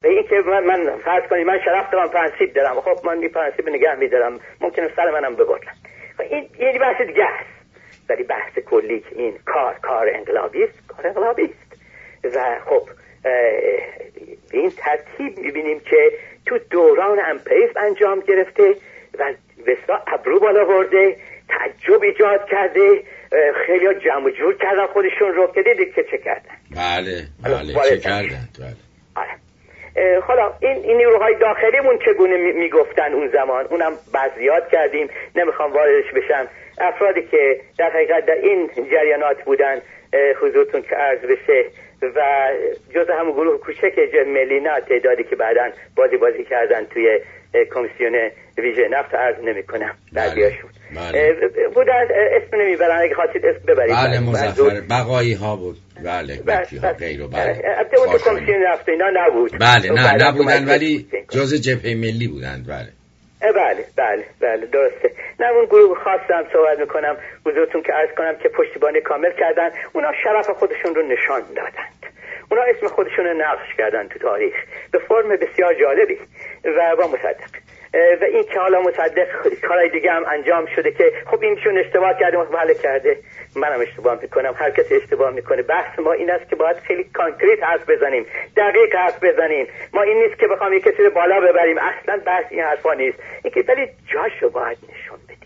این که من فرض کنید من شرف دارم، پرنسیپ دارم، خب من این پرنسیپ نگه میدارم، ممکنه سر منم ببرن. این یه بحث دیگه است. ولی بحث کلی که این کار انقلابی است و خب به این ترتیب میبینیم که تو دوران امپریسم انجام گرفته و بسیار ابرو بالا برده، تعجب ایجاد کرده، خیلی ها جمع جور کردن خودشون رو که دیدید که چه کردن. بله چه کردن. حالا این نیروهای داخلیمون چگونه میگفتن اون زمان، اونم بعضیات کردیم، نمیخوام واردش بشم. افرادی که در حقیقت در این جریانات بودن حضورتون که عرض بشه و جز همون گروه کوچک ملی نه تعدادی که بعداً بازی کردن توی کمیسیون ویژه نفت عرض نمی کنم بعضیاشون بودن، اسم نمیبرن، اگه خواستید اسم ببرید. بله مظفر بقایی ها بود. بله بکی ها غیر و بله البته اون کمیسیون نفت اینا نبود. بله نبودن ولی جز جبهه ملی بودند. بله درسته. نه اون گروه خاصم صحبت میکنم حضورتون که عرض کنم که پشتیبانی کامل کردن. اونا شرف خودشون رو نشان دادند، اونا اسم خودشون رو نقش کردن تو تاریخ به فرم بسیار جالبی و با مصدق. و این که حالا مصدق کارهای دیگه هم انجام شده که خب اینشون اشتباه کرده، بله کرده، منم اشتباه میکنم، هر کسی اشتباه میکنه. بحث ما این است که باید خیلی کانکریت حرف بزنیم، دقیق حرف بزنیم. ما این نیست که بخوام یک کسی رو بالا ببریم، اصلا بحث این حرفا نیست. این که ولی جاشو باید نشون بدیم،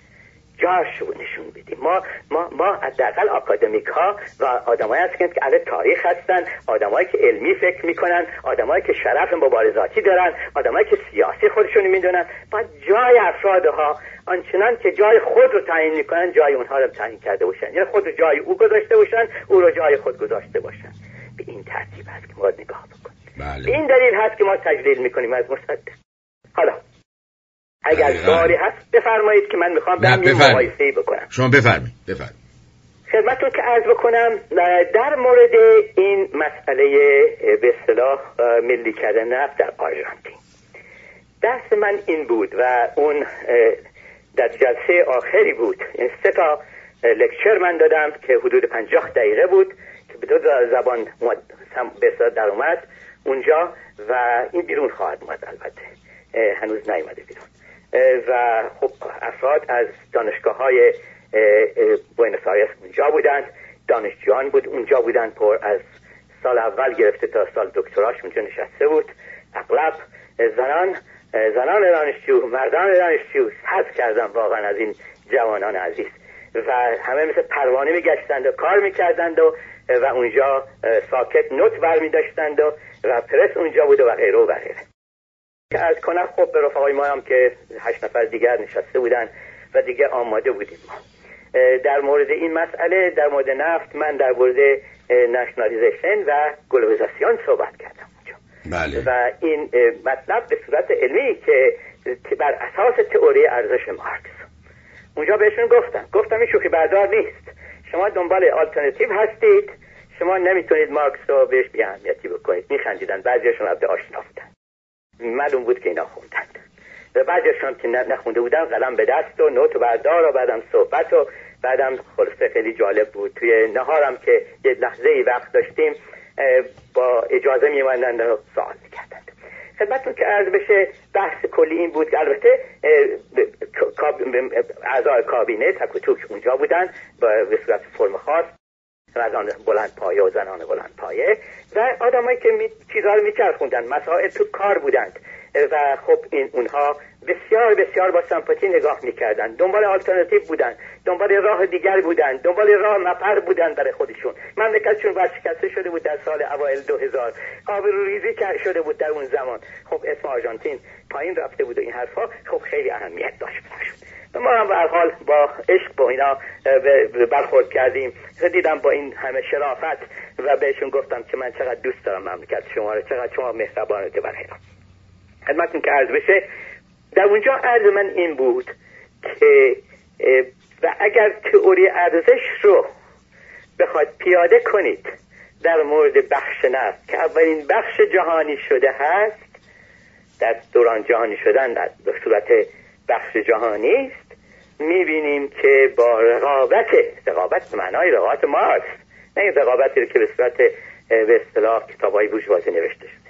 ما حداقل آکادمیک ها و آدمایی هستند که اهل تاریخ هستن، آدمایی که علمی فکر میکنن، آدمایی که شرف مبارزاتی دارن، آدمایی که سیاسی خودشون میدونن. باید جای افرادها آنچنان که جای خود رو تعیین میکنن جای اونها رو تعیین کرده باشن، یعنی خود رو جای او گذاشته باشن، او رو جای خود گذاشته باشن. به این ترتیب هست که ما نگاه بکنیم. به این دلیل هست که ما تجلیل میکنیم از مصدق. حالا اگر سوالی هست بفرمایید که من میخوام به همین مقایسه‌ای بکنم. شما بفرمایید. خدمتتون که عرض بکنم در مورد این مسئله به اصطلاح ملی کردن نفت در آرژانتین، دست من این بود و اون در جلسه آخری بود. این 3 تا لکچر من دادم که حدود 50 دقیقه بود که به 2 زبان به اصطلاح در اومد اونجا و این بیرون خواهد اومد، البته هنوز نیومده بیرون. و خب افراد از دانشگاه‌های بوئنوس آیرس اونجا بودند، دانشجویان اونجا بودند، پر از سال اول گرفته تا سال دکتراش اونجا نشسته بود. اغلب زنان دانشجو، مردان دانشجو حظ کردن واقعا از این جوانان عزیز و همه مثل پروانه میگشتند و کار میکردند و اونجا ساکت نوت برمی داشتند و پرس اونجا بود و غیره و غیره. که از کنم خب به رفقای ما هم که 8 نفر دیگر نشسته بودن و دیگه آماده بودیم ما در مورد این مسئله، در مورد نفت. من در مورد نشنالیزیشن و گلوبالیزاسیون صحبت کردم اونجا. بله. و این مطلب به صورت علمی که بر اساس تئوری ارزش مارکس اونجا بهشون گفتم این شوخی بردار نیست، شما دنبال آلترناتیو هستید، شما نمیتونید مارکس رو بهش بی اهمیتی بکنید. میخندیدن، بعضیاشون البته آشنا بودن، معلوم بود که اینا خوندند و بعضیشون که نخونده بودن قلم به دست و نوت و بردار و بعدم صحبت و بعدم خلاصه خیلی جالب بود. توی نهارم که یه لحظه‌ای وقت داشتیم با اجازه می‌اومدن و سوال می‌کردند. خدمتتون که عرض بشه بحث کلی این بود که البته اعضای کابینه تک و توک اونجا بودن به صورت فرم خاص، مردان بلند پایه و زنان بلند پایه و آدمایی که چیزها رو میچرخوندن، مسائل تو کار بودند و خب اونها بسیار بسیار با سمپاتی نگاه میکردن، دنبال آلترناتیو بودن، دنبال راه دیگر بودن، دنبال راه مفر بودن برای خودشون. مملکتشون ورشکسته شده بود در سال اوایل 2000، آبروریزی شده بود در اون زمان. خب اسم آرژانتین پایین رفته بود و این حرفا خب خیلی اهمیت داشت براشون. ما هم به هر حال با عشق با اینا برخورد کردیم. دیدم با این همه شرافت و بهشون گفتم که من چقدر دوست دارم مملکت شما رو، چقدر شما مهربانید و غیره. خدمتتون که عرض بشه در اونجا عرض من این بود که و اگر تئوری ارزش رو بخواید پیاده کنید در مورد بخش نفت که اولین بخش جهانی شده هست، در دوران جهانی شدن در صورت بخش جهانی است، میبینیم که با رقابت به معنای رقابت مارکس، نه رقابتی رو که به صورت به اصطلاح کتاب‌های بورژوازی نوشته شده،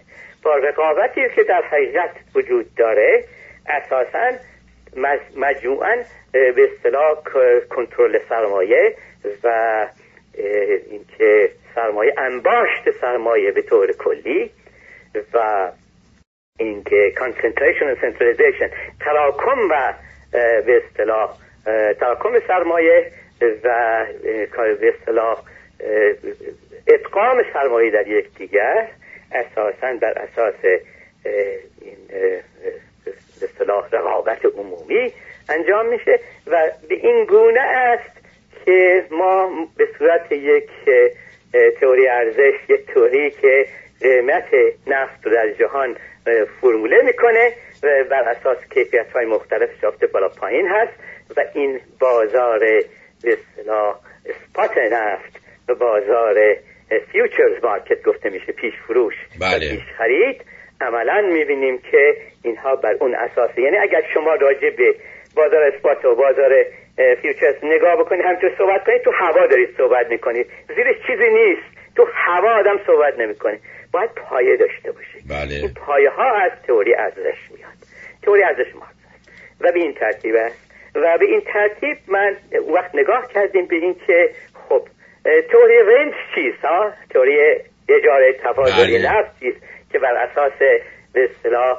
با رقابتی که در حقیقت وجود داره اساساً مجموعاً به اصطلاح کنترل سرمایه و اینکه سرمایه انباشت سرمایه به طور کلی و اینکه concentration and centralization تراکم و به اصطلاح تراکم سرمایه و به اصطلاح ادغام سرمایه در یکدیگر اساساً بر اساس این به اصطلاح رقابت عمومی انجام میشه و به این گونه است که ما به صورت یک تئوری ارزش، یک تئوری که قیمت نفت رو در جهان فرموله میکنه و بر اساس کیفیت‌های مختلف شافت بالا پایین هست و این بازار به اصطلاح اسپات نفت و بازار فیوچرز مارکت گفته میشه، پیش فروش و پیش خرید، عملاً میبینیم که اینها بر اون اساسه. یعنی اگر شما راجع به بازار اسپات و بازار فیوچرز نگاه بکنید، همینطور صحبت کنید، تو هوا دارید صحبت میکنید، زیرش چیزی نیست، تو هوا آدم صحبت نمیکنه، باید پایه داشته باشه. این پایه ها از تئوری ارزش میاد، تئوری ارزش مارکس و به این ترتیب است. و به این ترتیب من وقت نگاه کردیم به این که خب تئوری رنت چیست، تئوری اجاره تفاضلی نفت چیست که بر اساس به اصطلاح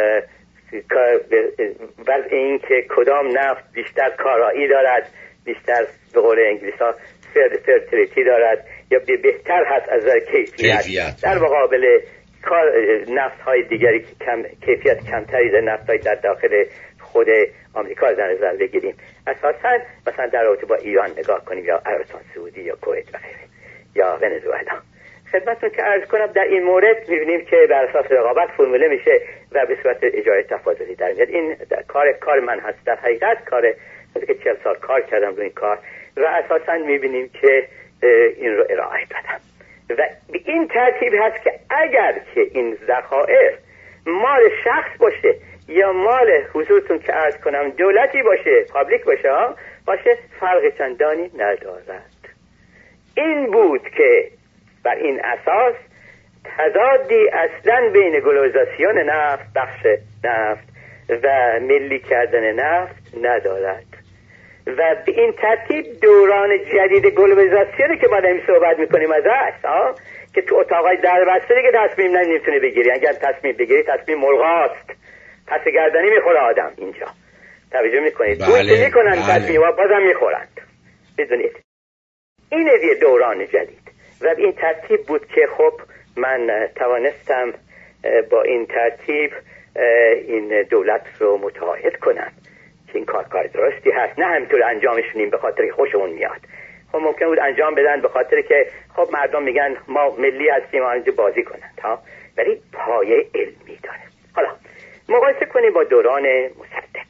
بر این که کدام نفت بیشتر کارایی دارد، بیشتر به قول انگلیس‌ها فرتیلیتی دارد یا بهتر هست از نظر کیفیت در مقابل نفت‌های دیگری که کیفیت کمتری داره، نفت‌های در داخل خود آمریکا در نظر بگیریم. اساساً مثلا در رابطه با ایران نگاه کنیم یا عربستان سعودی یا کویت و غیره یا ونزوئلا. خدمتتون که عرض کنم در این مورد می‌بینیم که بر اساس رقابت فرموله میشه و به صورت اجاره تفاضلی در میاد. این کار من هست، در حقیقت کار که 40 سال کار کردم روی این کار و اساساً می‌بینیم که این رو ارائه دادم و به این ترتیب هست که اگر که این ذخایر مال شخص باشه یا مال حضورتون که عرض کنم دولتی باشه، پابلیک باشه فرق چندانی ندارد. این بود که بر این اساس تضادی اصلا بین گلوبالیزاسیون نفت، بخش نفت و ملی کردن نفت ندارد و به این ترتیب دوران جدید گلوبالیزاسیونی که ما داریم صحبت میکنیم ازش که تو اتاقای در بسته دیگه تصمیم نمیتونه بگیری، اگر تصمیم بگیری تصمیم مرغاست، پس گردنی میخوره آدم. اینجا توجه میکنید؟ گوش میکنن تصمیم ها بازم میخورند. بدونید این یه دوران جدید و به این ترتیب بود که خب من توانستم با این ترتیب این دولت رو متعاهد کنم که این کار درستی هست، نه همینطور انجامش بدیم به خاطر که خوشمون میاد. خب ممکن بود انجام بدن به خاطر که خب مردم میگن ما ملی هستیم اینجا بازی کنند ولی پایه علمی داره. حالا مقایسه کنیم با دوران مصدق.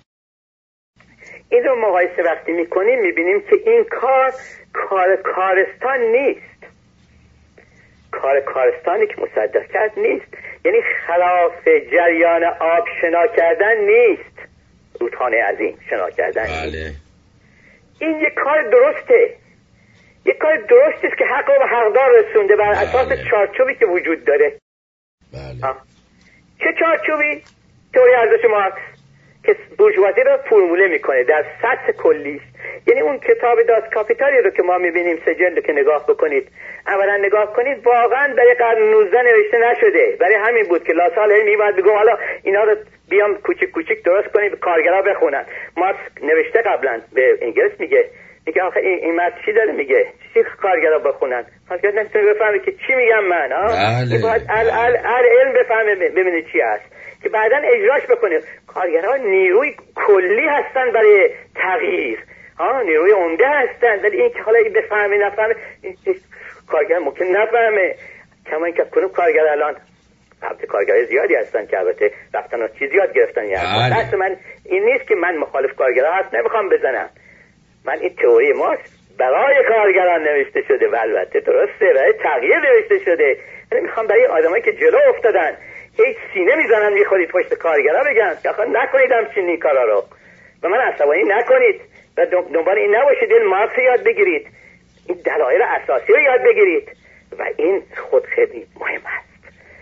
این رو مقایسه وقتی میکنیم میبینیم که این کار کارستان نیست، کار کارستانی که مصدق کرد نیست، یعنی خلاف جریان آب شنا کردن نیست، رودخانه عظیم شنا کردن نیست. این یک کار درسته، یک کار درستی است که حق و حقدار رسونده بر اساس چارچوبی که وجود داره. چه چارچوبی؟ تئوری ارزش مارکس که بورژوازی رو فرموله میکنه در سطح کلیش. یعنی اون کتاب داس کاپیتالی رو که ما میبینیم سه جلد که نگاه بکنید، اولا نگاه کنید واقعا در قرن 19 نوشته نشده، برای همین بود که لاسال میومد بگم حالا اینا رو بیام کوچیک درست کنید کارگرا بخونن. مارکس نوشته قبلا به انگلیس میگه آخه این مرد چی داره میگه، چی کارگرا بخونن؟ کارگر نمیتونه بفهمه که چی میگم من. باید علم بفهمه ببینه چی هست که بعداً اجراش بکنه. کارگرها نیروی کلی هستن برای تغییر، نیروی عمده هستن، ولی این که حالا بفهمه نفهمه کارگر ممکن نفهمه. کما اینکه کنم کارگر الان البته کارگر زیادی هستن که البته رفتن و چیز یاد گرفتن. یعنی دست من این نیست که من مخالف کارگرها هست نمیخوام بزنم، من این تئوری مارکس برای کارگران نوشته شده و البته درسته برای تغییر نوشته شده. من میخوام برای آدمایی که جلو افتادن هیچ سینه میزنن میخورید پشت کارگرا بگن که آخه نکنید همچین کارا رو و من عصبانی نکنید و دنبال این نباشید این مارکس یاد بگیرید، این دلایل اساسی رو یاد بگیرید و این خود خیلی مهم است که بتونیم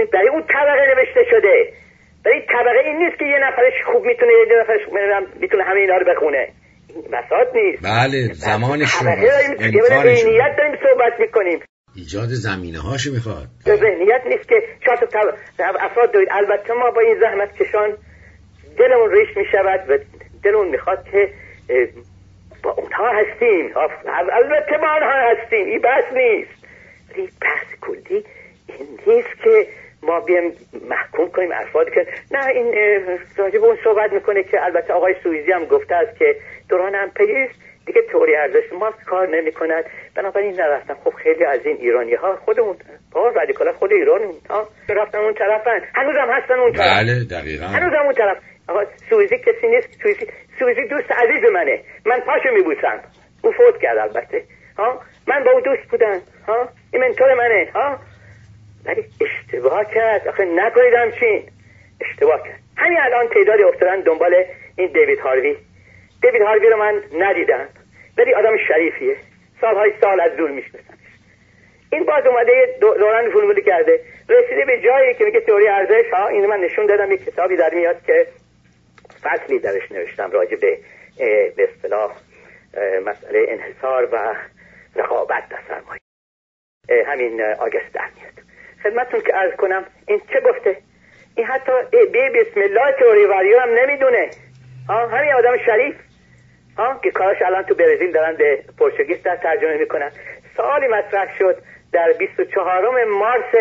برای اون طبقه نوشته شده. برای طبقه این نیست که یه نفرش خوب میتونه یه نفرش میتونه همه اینا رو بخونه. بساط نیست. بله زمانش رو ذهنیت داریم صحبت میکنیم. ایجاد زمینه هاشو میخواد. ذهنیت نیست که شاید افراد دارید. البته ما با این زحمت کشان دلمون ریش میشود و دلمون میخواد که با اونها هستیم. البته با اونها هستیم، این بحث نیست. این بحث کلی این نیست که ما بیایم محکوم کنیم افراد که نه این راجب اون صحبت میکنه که البته آقای سوئیزی هم گفته است که دوران امپریالیسم دیگه تئوری ارزش ما کار نمیکنن، بنابراین نرفتن. خب خیلی از این ایرانی ها خودمون رادیکالا خود ایران ها رفتن اون طرفن، هنوزم هستن اون طرف. بله دقیقاً هنوزم اون طرف. آقا سوئیزی کسی نیست. سوئیزی دوست عزیز منه، من پاشو میبوسم. او فوت کرد البته ها، من با او دوست بودم ها، این منتور منه ها، ولی اشتباه کرد. آخه نکنید همچین اشتباه کرد. همین الان تعدادی افتادن دنبال این دیوید هاروی. دیوید هاروی رو من ندیدم ولی آدم شریفیه، سالهای سال از دور میشناسمش. این باز اومده دوران فرمولی کرده، رسیده به جایی که میگه تئوری ارزش ها. این من نشون دادم، یک کتابی در میاد که فصلی درش نوشتم راجع به اصطلاح مسئله انحصار و رقابت در سرمایه. همین آگست در میاد خدمتتون که عرض کنم این چه گفته. این حتی بسم الله تئوری وریو هم نمیدونه. همین آدم شریف که کاراش الان تو برزیل دارن به پرتغالی ترجمه میکنن. سوالی مطرح شد در 24 مارس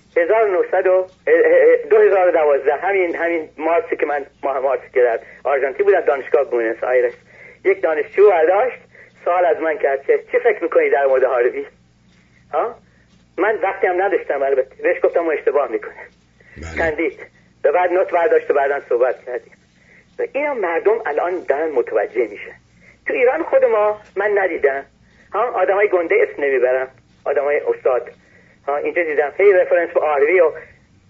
2012، همین مارسی که من ماه مارس که در آرژانتین بودم دانشگاه بوئنوس آیرس، یک دانشجو برداشت سوال از من کرد که چی فکر میکنی در مورد هاروی؟ من وقتی هم نداشتم البته، بهش گفتم ما اشتباه میکنه. خندید و بعد نوت برداشت و بعداً صحبت کردیم و اینا مردم الان دارن متوجه میشن. تو ایران خود ما من ندیدم آدمای گنده اسم نمیبرم، آدمای استاد اینجا دیدم هی رفرنس به آروی و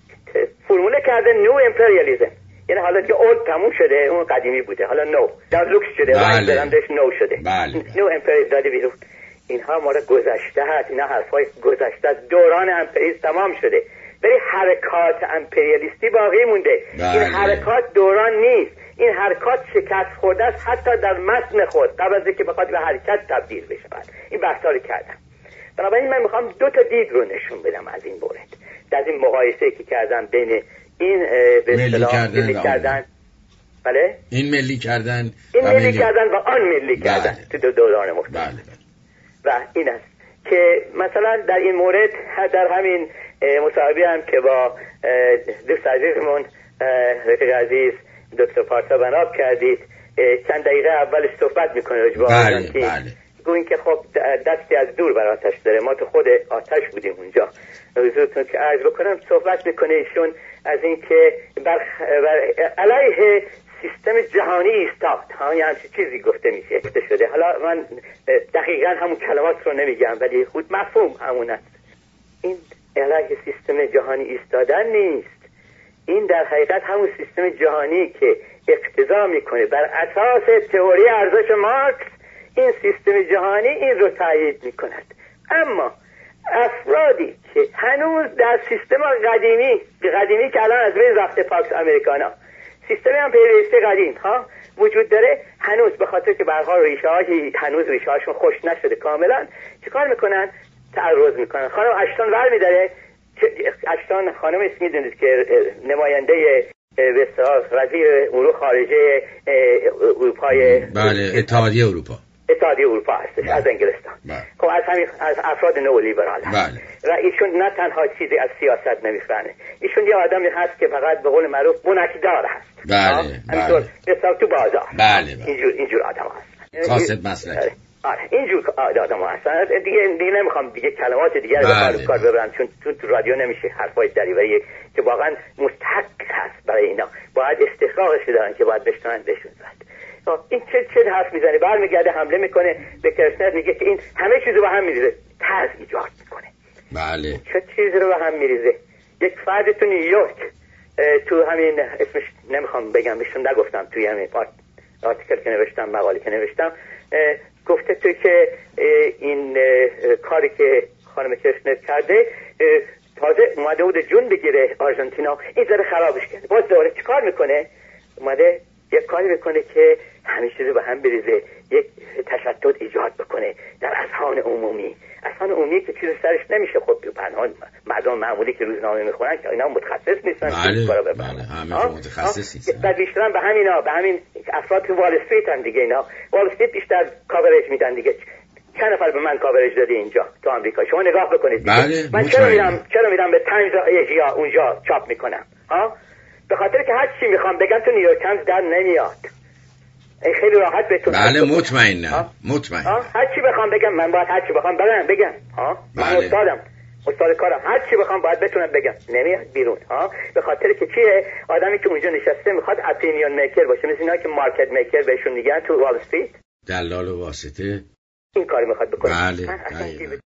فرموله کرده نو امپریالیسم، یعنی حالا که اولد تموم شده، اون قدیمی بوده، حالا نو در لوکس شده، برندش نو شده. نو امپریالیسم داده بیرون. اینها ما را گذشته هست، اینا حرفای گذشته است. دوران امپریالیسم تمام شده ولی حرکات امپریالیستی باقی مونده. این حرکات دوران نیست، این حرکات شکست خورده است حتی در متن خود قبل از اینکه بخواد به حرکت تبدیل بشه. این بحثا رو کردم. بنابراین من میخوام دو تا دید رو نشون بدم از این مورد، از این مقایسه که کردم بین این به اصطلاح ملی کردن بله این ملی کردن و آن ملی کردن تو دو دوران مختلف. و این است که مثلا در این مورد در همین مصاحبه هم که با دوست عزیزمون رفیق عزیز دکتر پارسا بناب کردید، چند دقیقه اولش صحبت میکنه راجع به آرژانتین. گوین که خب دستی از دور بر آتش داره، ما تو خود آتش بودیم اونجا. حضورتون که عرض بکنم صحبت میکنه ایشون از این که بر علیه سیستم جهانی ایستاد، یه همچین چیزی گفته میشه شده. حالا من دقیقا همون کلمات رو نمیگم ولی خود مفهوم همون است. این علیه سیستم جهانی ایستادن نیست، این در حقیقت همون سیستم جهانی که اقتضا میکنه بر اساس تئوری ارزش مارکس، این سیستم جهانی این رو تایید میکند. اما افرادی که هنوز در سیستم قدیمی که الان از بین رفته، پاکس امریکانا، سیستم امپریالیستی قدیم وجود داره، هنوز به خاطر که برها هنوز ریشه هاشون خوش نشده کاملا، چیکار میکنن؟ تعرض میکنن. خانم اشتون برمیداره، اشتون خانم اسم میدونید که نماینده وزیر امور خارجه اروپای اتحادیه اروپا هستش از انگلستان. خب از افراد نئولیبرال هست و ایشون نه تنها چیزی از سیاست نمیفهمه، ایشون یه آدمی هست که فقط به قول معروف بنکدار هست. همینطور مثلا تو بازار اینجور آدم هست، کاسب مسلک. اینجور آدم هستن. دیگه نمیخوام دیگه کلمات دیگر رو کار ببرم چون تو رادیو نمیشه حرفای دریوری که واقعا مستحق هست برای اینا، باید استحقاقش دارن که باید بشنن بهشون زد. این چه حرف میزنه؟ برمیگرده حمله میکنه به کرسنر، میگه که این همه چیزو به هم میریزه، طرز ایجاد میکنه. بله چه چیزی رو به هم میریزه؟ یک فرد تو نیویورک، تو همین اسمش نمیخوام بگم، بهشون نگفتم توی همین آرتیکل که نوشتم، مقاله که نوشتم، گفته تو که این کاری که خانم کرسنر کرده تازه اومده بود جون بگیره آرژانتینا، این ذره خرابش کرد. باز دوباره چیکار میکنه؟ اومده یک کاری میکنه که همه چیزو به هم بریزه، یک تشتت ایجاد بکنه در اذهان عمومی. اذهان عمومی که چیز سرش نمیشه. خب پنهان مردم معمولی که روزنامه میخونن که اینا متخصص نیستن. بله همه متخصص نیستن. بعد بیشترم به همین افراد که وال استریت هم دیگه، اینا وال استریت بیشتر کاورج میدن دیگه. چند نفر به من کاورج داده اینجا تو آمریکا؟ شما نگاه بکنید دیگه. بله من چرا میرم به تایمز ایژیا اونجا چاپ میکنم؟ به خاطر که هر چی میخوام بگم تو نیویورک تایمز در نمیاد. این خیلی راحت بهتون. بله مطمئنم. هر چی بخوام بگم من باید هر چی بخوام بگم. من استادم، استاد کارم، هر چی بخوام باید بتونم بگم. نمیاد بیرون. به خاطر که چیه؟ آدمی که اونجا نشسته میخواد اپینیون میکر باشه، مثل اینا که مارکت میکر بهشون میگن تو وال استریت، دلال و واسطه این کاری میخواد بکنه. بله